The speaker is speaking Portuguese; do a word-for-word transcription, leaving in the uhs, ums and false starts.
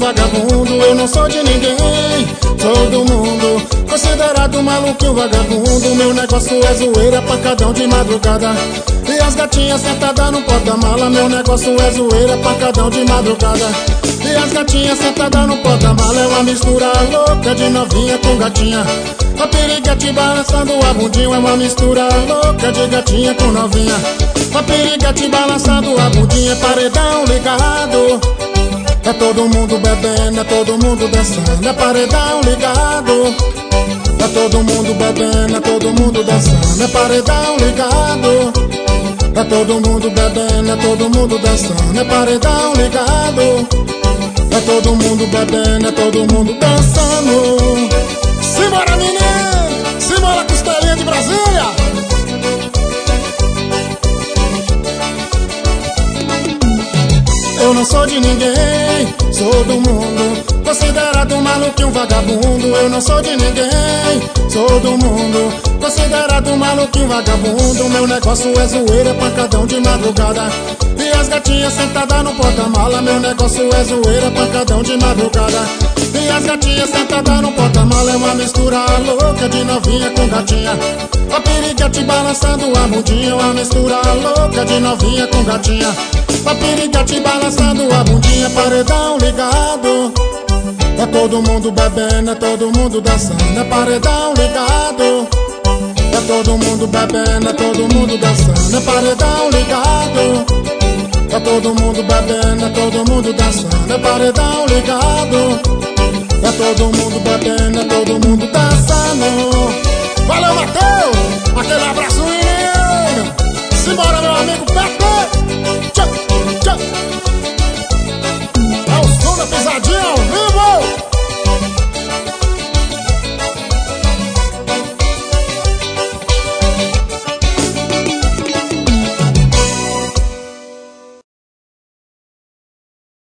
vagabundo. Eu não sou de ninguém, sou do mundo, considerado maluco e um vagabundo. Meu negócio é zoeira, pancadão de madrugada e as gatinhas sentadas no porta-mala. Meu negócio é zoeira, pancadão de madrugada e as gatinhas sentadas no porta-mala. É uma mistura louca de novinha com gatinha, a piriguete balançando a bundinha. É uma mistura louca de gatinha com novinha, a piriguete balançando a bundinha. Paredão ligado, é todo mundo bebendo, é todo mundo dançando. É paredão ligado, é todo mundo bebendo, é todo mundo dançando. É paredão ligado, é todo mundo bebendo, é todo mundo dançando. É paredão ligado, é todo mundo bebendo, é todo mundo dançando. Simbora, menino, simbora, costelinha de Brasília. Eu não sou de ninguém, sou do mundo, considerado maluco e um vagabundo. Eu não sou de ninguém, sou do mundo, considerado maluco e um vagabundo. Meu negócio é zoeira, pancadão de madrugada e as gatinhas sentadas no porta-mala. Meu negócio é zoeira, pancadão de madrugada e as gatinhas sentadas no porta-mala. É uma mistura louca de novinha com gatinha, a piriguete balançando a bundinha. É uma mistura louca de novinha com gatinha, a piriguete balançando a bundinha. Paredão ligado, é todo mundo bebendo, é todo mundo dançando. É paredão ligado, é todo mundo bebendo, é todo mundo dançando. É paredão ligado, é todo mundo bebendo, é todo mundo dançando. É paredão ligado, é todo mundo bebendo, é todo mundo dançando. Valeu, Matheus! Aquele abraço.